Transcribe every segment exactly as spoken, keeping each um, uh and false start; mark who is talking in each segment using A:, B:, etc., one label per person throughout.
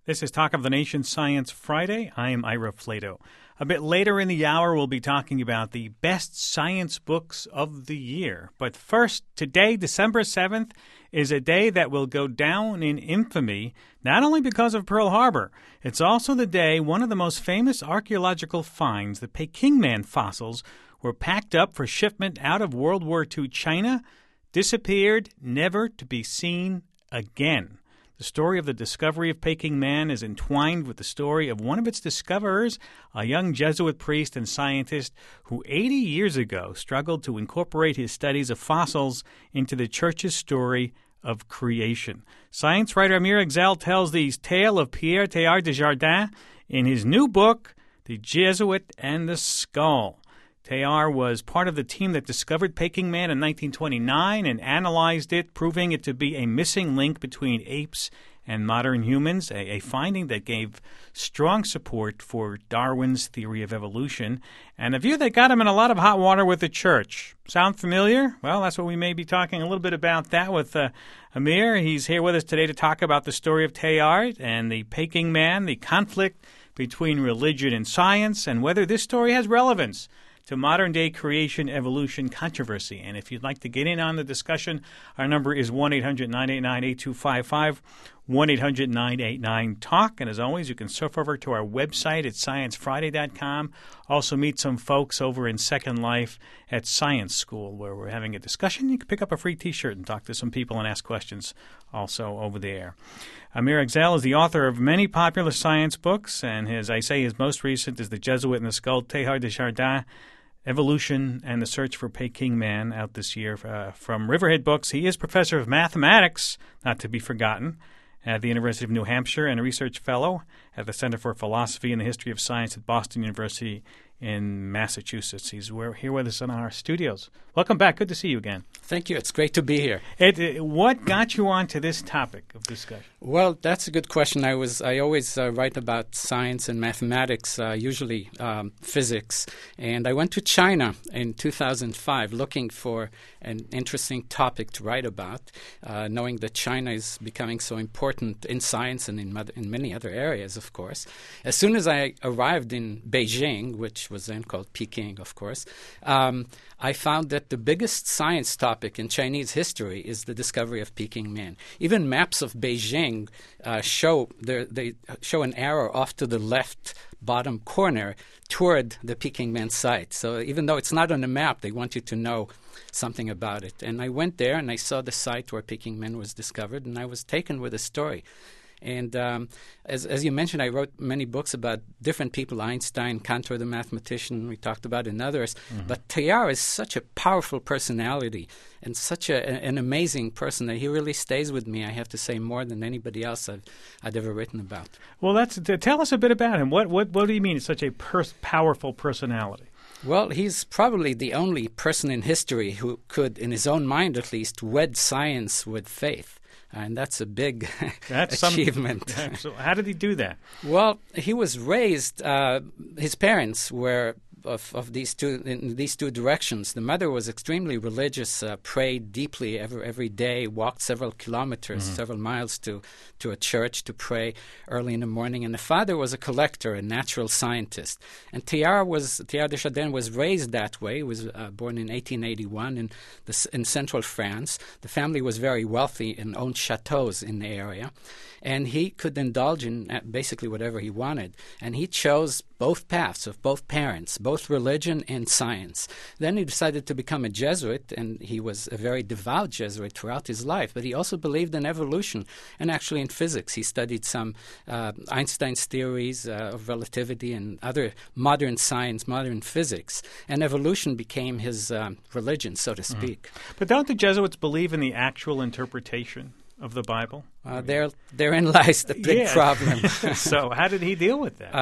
A: This is Talk of the Nation Science Friday. I am Ira Flato. A bit later in the hour, we'll be talking about the best science books of the year. But first, today, December seventh, is a day that will go down in infamy, not only because of Pearl Harbor. It's also the day one of the most famous archaeological finds, the Peking Man fossils, were packed up for shipment out of World War Two China, disappeared, never to be seen again. The story of the discovery of Peking Man is entwined with the story of one of its discoverers, a young Jesuit priest and scientist who eighty years ago struggled to incorporate his studies of fossils into the Church's story of creation. Science writer Amir Egzel tells the tale of Pierre Teilhard de Chardin in his new book, The Jesuit and the Skull. Teilhard was part of the team that discovered Peking Man in nineteen twenty-nine and analyzed it, proving it to be a missing link between apes and modern humans, a, a finding that gave strong support for Darwin's theory of evolution, and a view that got him in a lot of hot water with the church. Sound familiar? Well, that's what we may be talking a little bit about that with uh, Amir. He's here with us today to talk about the story of Teilhard and the Peking Man, the conflict between religion and science, and whether this story has relevance to modern-day creation-evolution controversy. And if you'd like to get in on the discussion, our number is one eight hundred nine eight nine eight two five five, one eight hundred nine eight nine talk. And as always, you can surf over to our website at science friday dot com. Also meet some folks over in Second Life at Science School, where we're having a discussion. You can pick up a free T-shirt and talk to some people and ask questions also over there. Amir Egzel is the author of many popular science books, and his, I say his most recent is The Jesuit and the Skull, Teilhard de Chardin, Evolution and the Search for Peking Man, out this year uh, from Riverhead Books. He is professor of mathematics, not to be forgotten, at the University of New Hampshire and a research fellow at the Center for Philosophy and the History of Science at Boston University in Massachusetts. He's here with us in our studios. Welcome back. Good to see you again.
B: Thank you. It's great to be here.
A: It, it, what got you onto this topic of discussion?
B: Well, that's a good question. I was I always uh, write about science and mathematics, uh, usually um, physics. And I went to China in two thousand five looking for an interesting topic to write about, uh, knowing that China is becoming so important in science and in, mother, in many other areas, of course. As soon as I arrived in Beijing, which was then called Peking, of course, um, I found that the biggest science topic in Chinese history is the discovery of Peking Man. Even maps of Beijing uh, show they show an arrow off to the left bottom corner toward the Peking Man site. So even though it's not on the map, they want you to know something about it. And I went there and I saw the site where Peking Man was discovered, and I was taken with the story. And um, as, as you mentioned, I wrote many books about different people, Einstein, Cantor the mathematician, we talked about, and others. Mm-hmm. But Teilhard is such a powerful personality and such a, an amazing person that he really stays with me, I have to say, more than anybody else I've, I'd ever written about.
A: Well, that's uh, tell us a bit about him. What, what, what do you mean it's such a pers- powerful personality?
B: Well, he's probably the only person in history who could, in his own mind at least, wed science with faith. And that's a big
A: that's
B: achievement.
A: Some, so how did he do that?
B: Well, he was raised, uh, his parents were of, of these two in these two directions. The mother was extremely religious, uh, prayed deeply every, every day, walked several kilometers, mm-hmm. several miles to, to a church to pray early in the morning. And the father was a collector, a natural scientist. And Teilhard was Teilhard de Chardin was raised that way. He was uh, born in eighteen eighty-one in the, in central France. The family was very wealthy and owned chateaus in the area. And he could indulge in basically whatever he wanted. And he chose both paths of both parents, both religion and science. Then he decided to become a Jesuit, and he was a very devout Jesuit throughout his life. But he also believed in evolution and actually in physics. He studied some uh, Einstein's theories uh, of relativity and other modern science, modern physics. And evolution became his um, religion, so to speak.
A: Mm-hmm. But don't the Jesuits believe in the actual interpretation of the Bible?
B: Uh, there, therein lies the big
A: yeah.
B: problem.
A: So how did he deal with that?
B: Uh,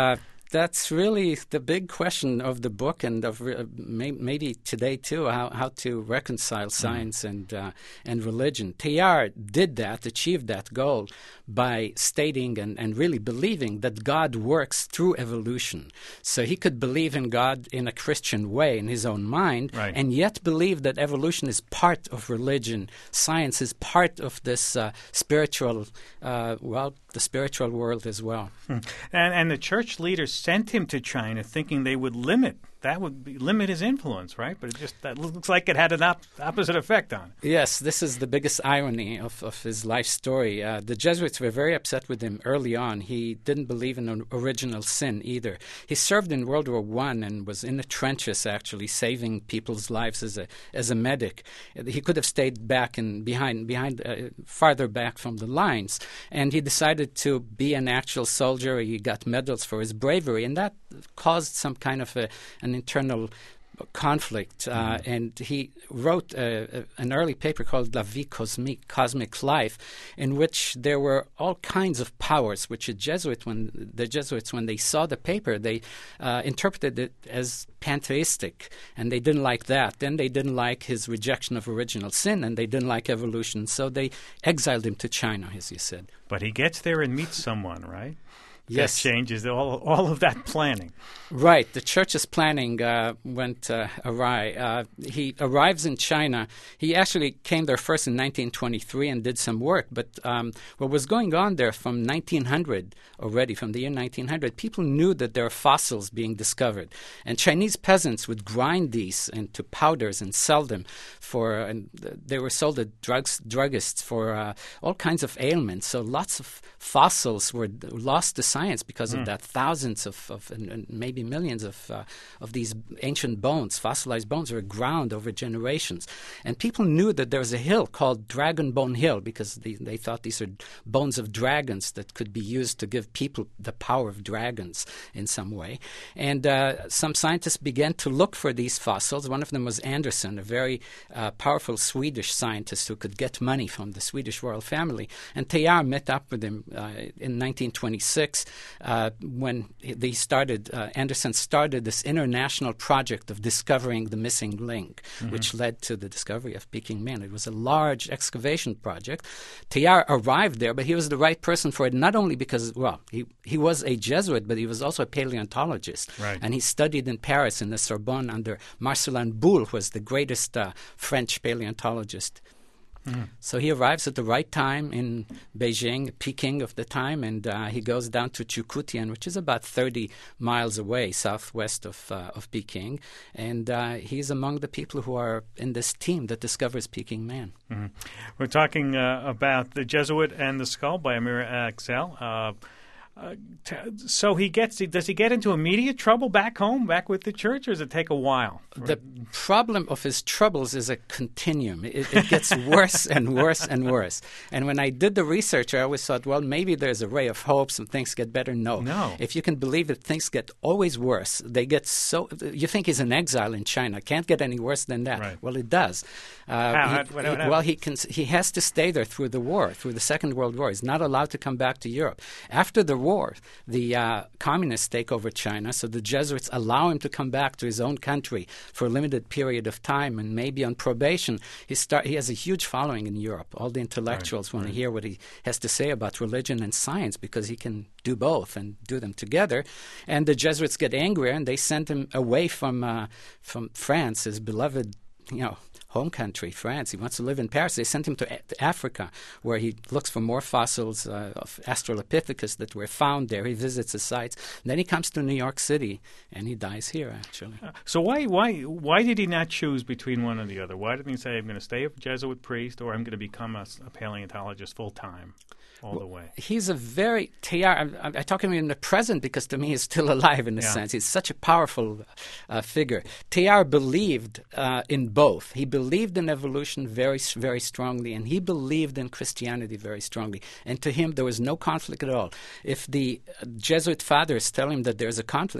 B: that's really the big question of the book, and of uh, may, maybe today too, how, how to reconcile science mm. and uh, and religion. Teilhard did that, achieved that goal by stating and, and really believing that God works through evolution. So he could believe in God in a Christian way in his own mind,
A: right.
B: and yet believe that evolution is part of religion. Science is part of this uh, spiritual, uh, well, the spiritual world as well.
A: Hmm. And, and the church leaders sent him to China thinking they would limit that would be, limit his influence, right? But it just that looks like it had an op- opposite effect on it.
B: Yes, this is the biggest irony of, of his life story. Uh, the Jesuits were very upset with him early on. He didn't believe in original sin either. He served in World War One and was in the trenches, actually saving people's lives as a as a medic. He could have stayed back and behind behind uh, farther back from the lines, and he decided to be an actual soldier. He got medals for his bravery, and that caused some kind of a, an internal conflict. Uh, mm-hmm. And he wrote a, a, an early paper called La Vie Cosmique, Cosmic Life, in which there were all kinds of powers, which the Jesuit, when the Jesuits, when they saw the paper, they uh, interpreted it as pantheistic, and they didn't like that. Then they didn't like his rejection of original sin, and they didn't like evolution, so they exiled him to China, as you said.
A: But he gets there and meets someone, right?
B: Yes.
A: That changes all all of that planning.
B: Right. The church's planning uh, went uh, awry. Uh, he arrives in China. He actually came there first in nineteen twenty-three and did some work. But um, what was going on there from nineteen hundred already, from the year nineteen hundred, people knew that there are fossils being discovered. And Chinese peasants would grind these into powders and sell them for, and they were sold at drugs, druggists for uh, all kinds of ailments. So lots of fossils were lost to science because mm. of that. Thousands of, of and, and maybe millions of uh, of these ancient bones, fossilized bones, were ground over generations. And people knew that there was a hill called Dragon Bone Hill because they, they thought these are bones of dragons that could be used to give people the power of dragons in some way. And uh, some scientists began to look for these fossils. One of them was Anderson, a very uh, powerful Swedish scientist who could get money from the Swedish royal family. And Teilhard met up with him uh, in nineteen twenty-six uh, when they started, uh, Anderson started this international project of discovering the missing link, mm-hmm. which led to the discovery of Peking Man. It was a large excavation project. Teilhard arrived there, but he was the right person for it, not only because, well, he, he was a Jesuit, but he was also a paleontologist.
A: Right.
B: And he studied in Paris in the Sorbonne under Marcellin Boule, who was the greatest uh, French paleontologist. Mm-hmm. So he arrives at the right time in Beijing, Peking of the time, and uh, he goes down to Chukutian, which is about thirty miles away, southwest of uh, of Peking, and uh, he's among the people who are in this team that discovers Peking Man.
A: Mm-hmm. We're talking uh, about The Jesuit and the Skull by Amir Axel. Uh, Uh, t- so he gets. Does he get into immediate trouble back home, back with the church, or does it take a while?
B: The problem of his troubles is a continuum. It, it gets worse and worse and worse. And when I did the research, I always thought, well, maybe there's a ray of hope, some things get better. No.
A: No.
B: If you can believe it, things get always worse. They get so. You think he's in exile in China. Can't get any worse than that.
A: Right.
B: Well, it does. Uh,
A: How?
B: he,
A: What, what, what
B: he, well, he can. He has to stay there through the war, through the Second World War. He's not allowed to come back to Europe. After the war, the uh, communists take over China, so the Jesuits allow him to come back to his own country for a limited period of time, and maybe on probation. He start. He has a huge following in Europe. All the intellectuals
A: right,
B: want
A: right.
B: to hear what he has to say about religion and science because he can do both and do them together. And the Jesuits get angrier, and they send him away from uh, from France, his beloved, you know, home country, France. He wants to live in Paris. They sent him to, a- to Africa, where he looks for more fossils uh, of Australopithecus that were found there. He visits the sites. And then he comes to New York City, and he dies here, actually.
A: Uh, so why why why did he not choose between one or the other? Why didn't he say, I'm going to stay a Jesuit priest, or I'm going to become a, a paleontologist full time? All
B: well,
A: the way.
B: He's a very Teilhard. I, I talk him in the present because to me he's still alive in a
A: yeah.
B: sense. He's such a powerful uh, figure. Teilhard believed uh, in both. He believed in evolution very, very strongly, and he believed in Christianity very strongly. And to him, there was no conflict at all. If the Jesuit fathers tell him that there's a conflict, he's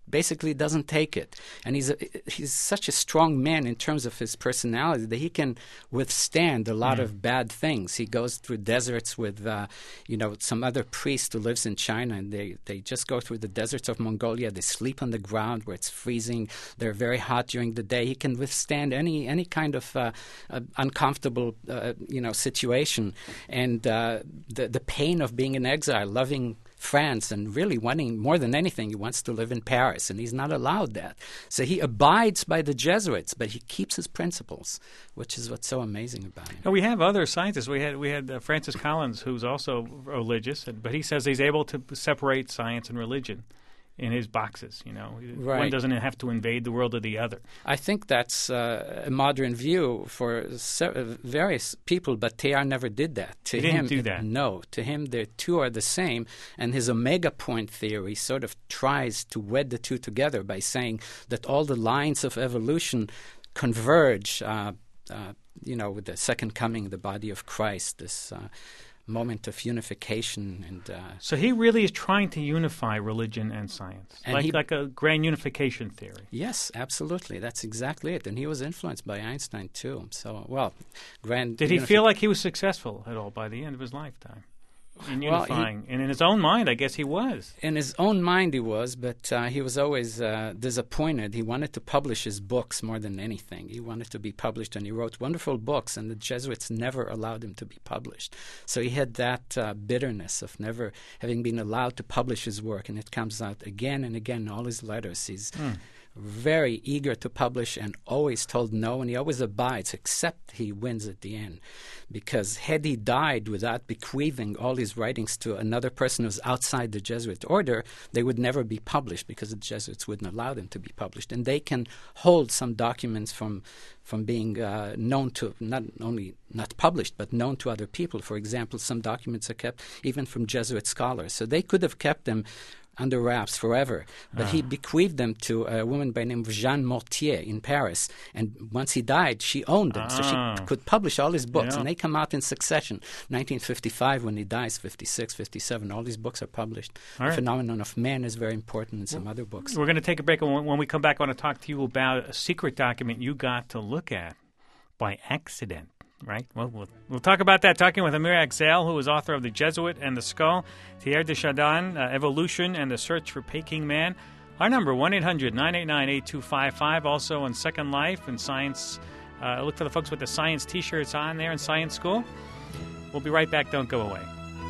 B: basically doesn't take it. And he's a, he's such a strong man in terms of his personality that he can withstand a lot mm. of bad things. He goes through deserts with, uh, you know, some other priest who lives in China, and they, they just go through the deserts of Mongolia. They sleep on the ground where it's freezing. They're very hot during the day. He can withstand any any kind of uh, uh, uncomfortable, uh, you know, situation. And uh, the the pain of being in exile, loving France, and really wanting more than anything, he wants to live in Paris, and he's not allowed that. So he abides by the Jesuits, but he keeps his principles, which is what's so amazing about him.
A: And we have other scientists. We had we had uh, Francis Collins, who's also religious, but he says he's able to separate science and religion in his boxes. You know,
B: right.
A: One doesn't have to invade the world of the other.
B: I think that's uh, a modern view for se- various people, but Teilhard never did that. To
A: he didn't
B: him,
A: do that.
B: No, to him the two are the same, and his omega point theory sort of tries to wed the two together by saying that all the lines of evolution converge. Uh, uh, you know, with the second coming, the body of Christ. This. Uh, moment of unification. And uh,
A: so he really is trying to unify religion and science,
B: and
A: like,
B: he,
A: like a grand unification theory.
B: Yes, absolutely. That's exactly it. And he was influenced by Einstein, too. So, well, grand...
A: Did he
B: unifi-
A: feel like he was successful at all by the end of his lifetime? In unifying. Well, he, and in his own mind, I guess he was.
B: In his own mind he was, but uh, he was always uh, disappointed. He wanted to publish his books more than anything. He wanted to be published, and he wrote wonderful books, and the Jesuits never allowed him to be published. So he had that uh, bitterness of never having been allowed to publish his work, and it comes out again and again in all his letters. He's... Mm. very eager to publish and always told no, and he always abides, except he wins at the end. Because had he died without bequeathing all his writings to another person who's outside the Jesuit order, they would never be published because the Jesuits wouldn't allow them to be published. And they can hold some documents from from being uh, known to, not only not published, but known to other people. For example, some documents are kept even from Jesuit scholars. So they could have kept them under wraps forever. But ah. he bequeathed them to a woman by the name of Jeanne Mortier in Paris. And once he died, she owned them. Ah. So she could publish all his books. Yeah. And they come out in succession. nineteen fifty-five, when he dies, fifty-six, fifty-seven, all these books are published. All the right. Phenomenon of Man is very important in some well, other books.
A: We're going to take a break. And when we come back, I want to talk to you about a secret document you got to look at by accident. Right. Well, well, we'll talk about that. Talking with Amir Axel, who is author of The Jesuit and the Skull, Teilhard de Chardin, uh, Evolution and the Search for Peking Man. Our number, one eight hundred nine eight nine eight two five five. Also on Second Life and Science. Uh, look for the folks with the science T-shirts on there in Science School. We'll be right back. Don't go away.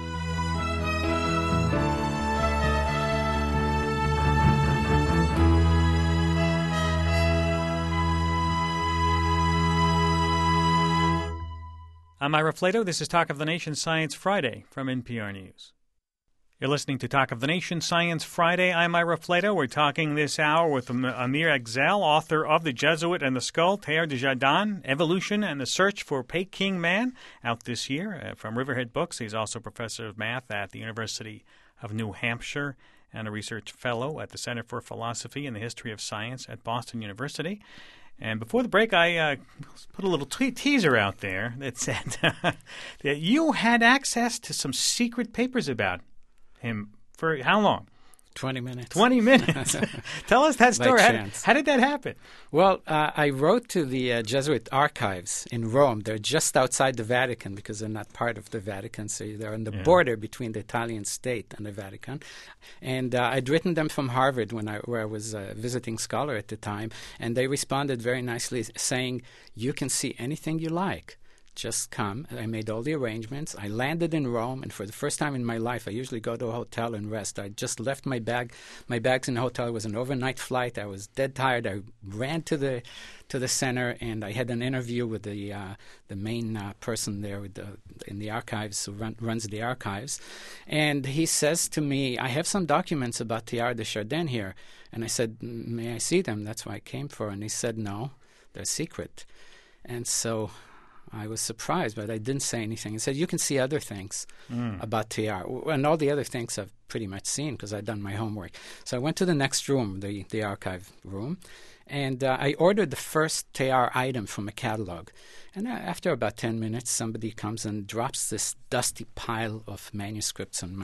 A: I'm Ira Flato. This is Talk of the Nation Science Friday from N P R News. You're listening to Talk of the Nation Science Friday. I'm Ira Flato. We're talking this hour with Amir Axel, author of The Jesuit and the Skull, Teilhard de Chardin, Evolution and the Search for Peking Man, out this year uh, from Riverhead Books. He's also professor of math at the University of New Hampshire and a research fellow at the Center for Philosophy and the History of Science at Boston University. And before the break, I uh, put a little te- teaser out there that said that you had access to some secret papers about him for how long?
B: Twenty minutes.
A: Twenty minutes. Tell us that story. How, how did that happen?
B: Well, uh, I wrote to the uh, Jesuit archives in Rome. They're just outside the Vatican because they're not part of the Vatican, so they're on the yeah. border between the Italian state and the Vatican. And uh, I'd written them from Harvard when I where I was a visiting scholar at the time, and they responded very nicely, saying, "You can see anything you like. Just come." I made all the arrangements. I landed in Rome, and for the first time in my life, I usually go to a hotel and rest. I just left my bag, my bags in the hotel. It was an overnight flight. I was dead tired. I ran to the to the center, and I had an interview with the uh, the main uh, person there with the, in the archives who run, runs the archives. And he says to me, "I have some documents about Teilhard de Chardin here." And I said, "May I see them? That's what I came for." And he said, "No, they're secret." And so I was surprised, but I didn't say anything. He said, "You can see other things mm. about Teilhard." And all the other things I've pretty much seen because I'd done my homework. So I went to the next room, the, the archive room, and uh, I ordered the first Teilhard item from a catalog. And uh, after about ten minutes, somebody comes and drops this dusty pile of manuscripts on my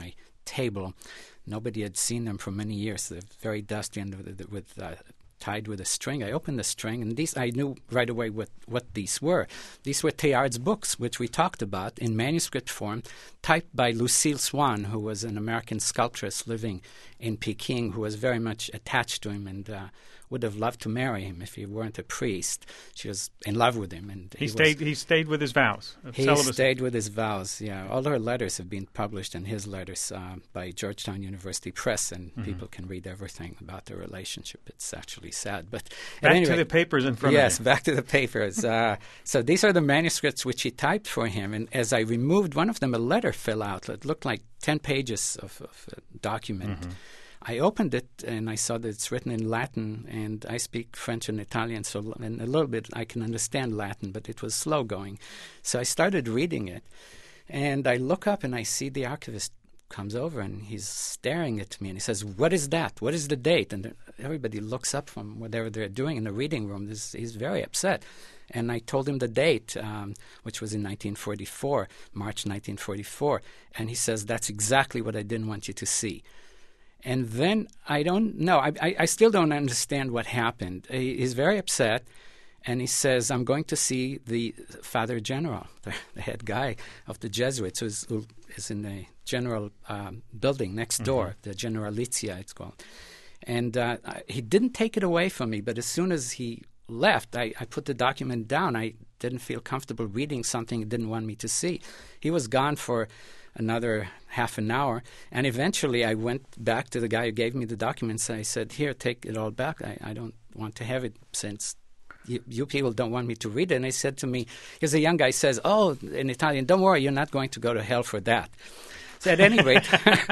B: table. Nobody had seen them for many years. They're very dusty and with, with uh, tied with a string. I opened the string, and these I knew right away what, what these were. These were Teilhard's books, which we talked about, in manuscript form, typed by Lucille Swan, who was an American sculptress living in Peking, who was very much attached to him and uh, would have loved to marry him if he weren't a priest. She was in love with him. and
A: He,
B: he
A: stayed
B: was,
A: He stayed with his vows of
B: He
A: celibacy.
B: stayed with his vows, yeah. All her letters have been published in his letters uh, by Georgetown University Press, and mm-hmm. people can read everything about their relationship. It's actually sad. But
A: Back
B: at any
A: to
B: rate,
A: the papers in front
B: yes,
A: of you.
B: back to the papers. uh, so these are the manuscripts which he typed for him, and as I removed one of them, a letter fell out. It looked like ten pages of, of a document. Mm-hmm. I opened it and I saw that it's written in Latin, and I speak French and Italian, so in a little bit I can understand Latin, but it was slow going. So I started reading it, and I look up and I see the archivist comes over and he's staring at me and he says, "What is that? What is the date?" And everybody looks up from whatever they're doing in the reading room. This, he's very upset. And I told him the date, um, which was in nineteen forty-four, March nineteen forty-four. And he says, "That's exactly what I didn't want you to see." And then I don't know. I, I, I still don't understand what happened. He, he's very upset, and he says, "I'm going to see the Father General, the, the head guy of the Jesuits, who's, who is in the general um, building next mm-hmm. door, the Generalizia, it's called." And uh, I, he didn't take it away from me, but as soon as he left, I, I put the document down. I didn't feel comfortable reading something he didn't want me to see. He was gone for another half an hour, and eventually I went back to the guy who gave me the documents. I said, "Here, take it all back. I, I don't want to have it since you, you people don't want me to read it." And he said to me, because a young guy says, "Oh, in Italian, don't worry, you're not going to go to hell for that." So at any rate,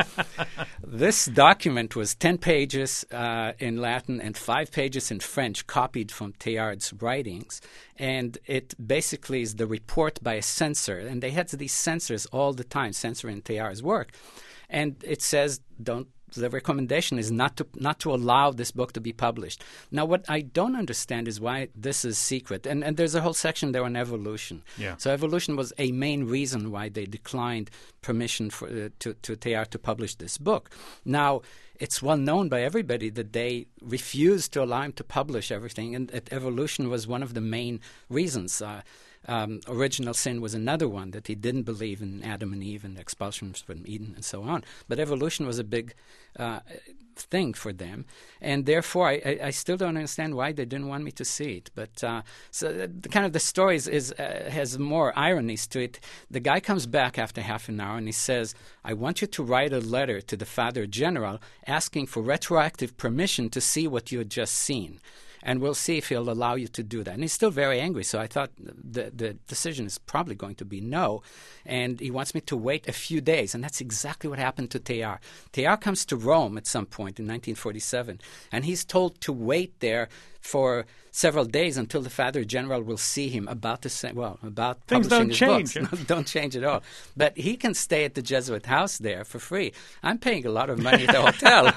B: this document was ten pages uh, in Latin and five pages in French, copied from Teilhard's writings. And it basically is the report by a censor. And they had these censors all the time, censoring Teilhard's work. And it says, don't the recommendation is not to not to allow this book to be published. Now, what I don't understand is why this is secret. And, and there's a whole section there on evolution.
A: Yeah.
B: So evolution was a main reason why they declined permission for uh, to, to Teilhard to publish this book. Now, it's well known by everybody that they refused to allow him to publish everything, and that evolution was one of the main reasons. Uh, Um, original sin was another one, that he didn't believe in Adam and Eve and expulsion from Eden and so on. But evolution was a big uh, thing for them, and therefore I, I, I still don't understand why they didn't want me to see it. But uh, so the, kind of the story is, is uh, has more ironies to it. The guy comes back after half an hour and he says, "I want you to write a letter to the Father General asking for retroactive permission to see what you had just seen. And we'll see if he'll allow you to do that." And he's still very angry, so I thought the the decision is probably going to be no. And he wants me to wait a few days, and that's exactly what happened to Teilhard. Teilhard comes to Rome at some point in nineteen forty-seven, and he's told to wait there for several days until the Father General will see him about the same, well, about
A: Things
B: publishing
A: don't
B: his
A: change.
B: books. No, don't change at all. But he can stay at the Jesuit house there for free. I'm paying a lot of money at the hotel.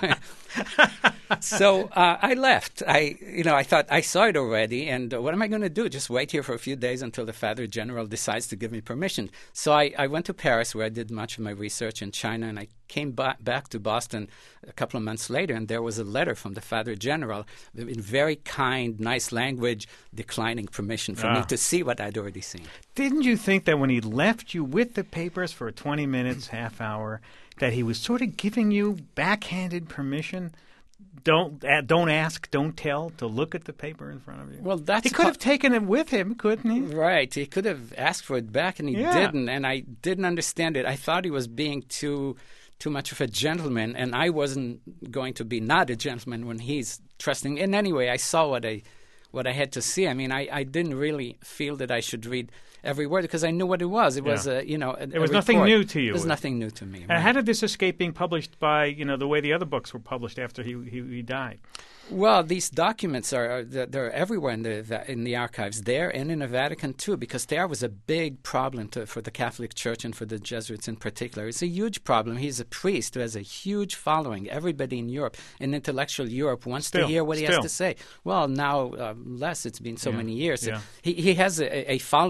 B: So uh, I left. I, you know, I thought I saw it already, and uh, what am I going to do? Just wait here for a few days until the Father General decides to give me permission. So I, I went to Paris, where I did much of my research in China, and I came ba- back to Boston a couple of months later, and there was a letter from the Father General in very kind, nice language, declining permission for
A: ah.
B: me to see what I'd already seen.
A: Didn't you think that when he left you with the papers for twenty minutes, half hour, that he was sort of giving you backhanded permission? Don't uh, don't ask, don't tell, to look at the paper in front of you.
B: Well, that's
A: he could have taken it with him, couldn't he?
B: Right. He could have asked for it back, and he
A: yeah.
B: didn't. And I didn't understand it. I thought he was being too too much of a gentleman, and I wasn't going to be not a gentleman when he's trusting. And anyway, I saw what I what I had to see. I mean, I, I didn't really feel that I should read every word, because I knew what it was. It
A: yeah.
B: was, a, you know, a,
A: It was
B: a
A: nothing
B: report.
A: new to you.
B: It was nothing new to me.
A: And
B: right.
A: how did this escape being published by, you know, the way the other books were published after he he, he died?
B: Well, these documents are, are they're everywhere in the in the archives there and in the Vatican too, because there was a big problem to, for the Catholic Church and for the Jesuits in particular. It's a huge problem. He's a priest who has a huge following. Everybody in Europe, in intellectual Europe, wants
A: still,
B: to hear what he
A: still.
B: has to say. Well, now uh, less. It's been so
A: yeah.
B: many years.
A: Yeah.
B: He he has a, a following, of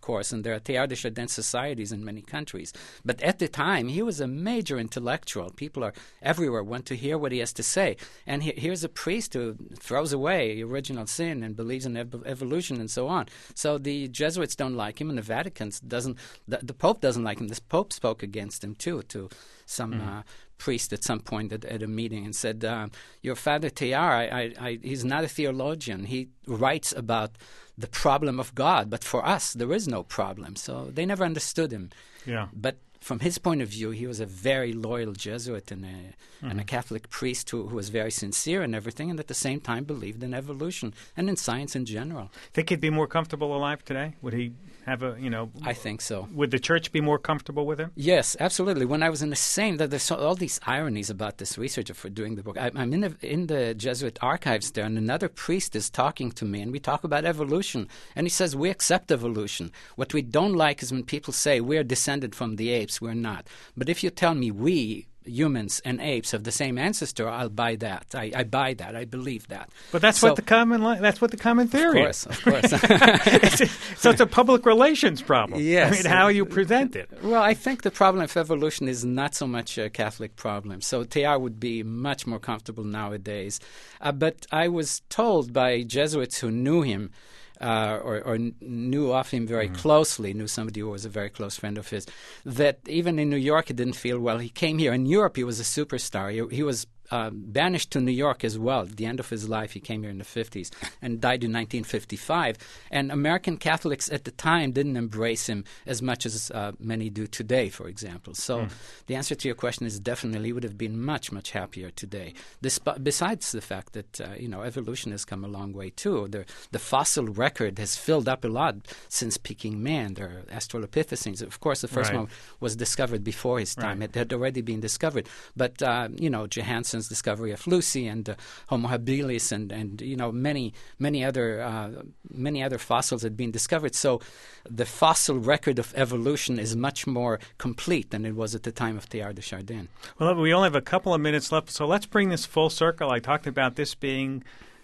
B: course, and there are Teilhard de Chardin societies in many countries. But at the time, he was a major intellectual. People are everywhere want to hear what he has to say. And he, here's a priest who throws away original sin and believes in ev- evolution and so on. So the Jesuits don't like him, and the Vatican doesn't. The, the Pope doesn't like him. This Pope spoke against him too, to some mm. uh, priest at some point at, at a meeting, and said, uh, "Your Father Teilhard, I, I, I, he's not a theologian. He writes about the problem of God, but for us, there is no problem." So they never understood him.
A: Yeah.
B: But from his point of view, he was a very loyal Jesuit and a, mm-hmm. and a Catholic priest who, who was very sincere and everything, and at the same time believed in evolution and in science in general.
A: Think he'd be more comfortable alive today? Would he have a, you know...
B: I think so.
A: Would the church be more comfortable with him?
B: Yes, absolutely. When I was in the same... There's so, all these ironies about this research for doing the book. I, I'm in the, in the Jesuit archives there, and another priest is talking to me, and we talk about evolution. And he says, we accept evolution. What we don't like is when people say, we're descended from the apes. We're not. But if you tell me we... humans and apes have the same ancestor, I'll buy that. I, I buy that. I believe that.
A: But that's
B: so,
A: what the common li- that's what the common theory
B: is.
A: Of
B: course, of course.
A: it's a, so it's a public relations problem.
B: Yes.
A: I mean, how you present it.
B: Well, I think the problem of evolution is not so much a Catholic problem. So Teilhard would be much more comfortable nowadays. Uh, but I was told by Jesuits who knew him, Uh, or, or knew of him very mm. closely, knew somebody who was a very close friend of his, that even in New York he didn't feel well. He came here. In Europe he was a superstar. He, he was uh, banished to New York as well. At the end of his life, he came here in the fifties and died in nineteen fifty-five. And American Catholics at the time didn't embrace him as much as uh, many do today, for example. So mm. the answer to your question is definitely he would have been much, much happier today. This, besides the fact that, uh, you know, evolution has come a long way too. The, the fossil record has filled up a lot since Peking Man. There are Australopithecines. Of course, the first
A: right.
B: one was discovered before his time.
A: Right.
B: It had already been discovered. But, uh, you know, Johansson's discovery of Lucy and uh, Homo habilis and, and, you know, many, many other uh, many other fossils had been discovered. So the fossil record of evolution is much more complete than it was at the time of Teilhard de Chardin.
A: Well, we only have a couple of minutes left, so let's bring this full circle. I talked about this being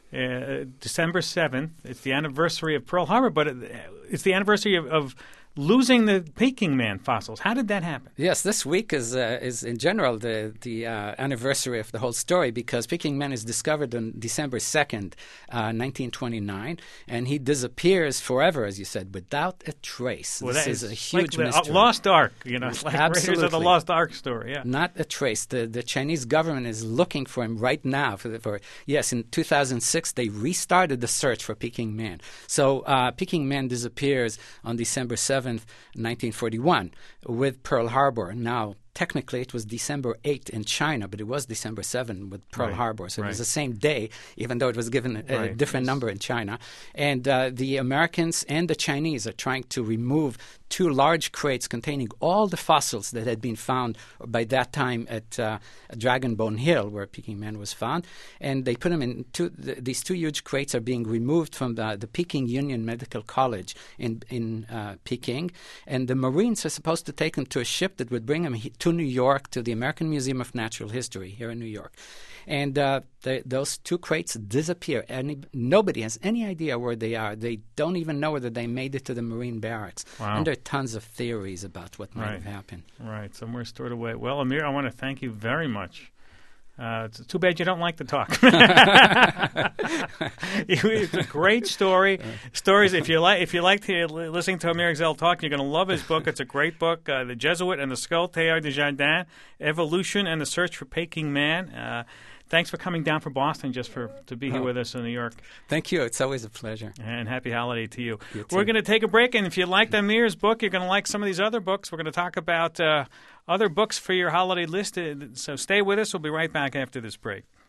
A: uh, December seventh. It's the anniversary of Pearl Harbor, but it, it's the anniversary of, of losing the Peking Man fossils. How did that happen?
B: Yes, this week is uh, is in general the the uh, anniversary of the whole story, because Peking Man is discovered on December second, uh, nineteen twenty-nine, and he disappears forever, as you said, without a trace.
A: Well,
B: this
A: that
B: is,
A: is
B: a huge
A: like
B: mystery.
A: The, uh, Lost Ark, you know, like
B: Absolutely.
A: Raiders of the Lost Ark story. Yeah,
B: not a trace. The the Chinese government is looking for him right now. For, the, for yes, in two thousand six they restarted the search for Peking Man. So uh, Peking Man disappears on December seventh, nineteen forty-one, with Pearl Harbor. Now, technically, it was December eighth in China, but it was December seventh with Pearl
A: right.
B: Harbor. So
A: right.
B: it was the same day, even though it was given a,
A: right.
B: a different
A: yes.
B: number in China. And uh, the Americans and the Chinese are trying to remove two large crates containing all the fossils that had been found by that time at uh, Dragonbone Hill, where Peking Man was found. And they put them in two, th- these two huge crates are being removed from the, the Peking Union Medical College in, in uh, Peking. And the Marines are supposed to take them to a ship that would bring them he- to New York, to the American Museum of Natural History here in New York. And uh, they, those two crates disappear. Any, nobody has any idea where they are. They don't even know whether they made it to the Marine barracks.
A: Wow.
B: And there are tons of theories about what might
A: right.
B: have happened.
A: Right, somewhere stored away. Well, Amir, I want to thank you very much. Uh, it's too bad you don't like to talk. It's a great story. Stories. If you like, if you like to, listening to Amir Exel talk, you're going to love his book. It's a great book. Uh, the Jesuit and the Skull, Teilhard de Chardin, Evolution and the Search for Peking Man. Uh, thanks for coming down from Boston just for to be here
B: oh.
A: with us in New York.
B: Thank you. It's always a pleasure.
A: And happy holiday to you.
B: You too.
A: We're going to take a break, and if you liked Amir's book, you're going to like some of these other books. We're going to talk about uh, other books for your holiday list. So stay with us. We'll be right back after this break.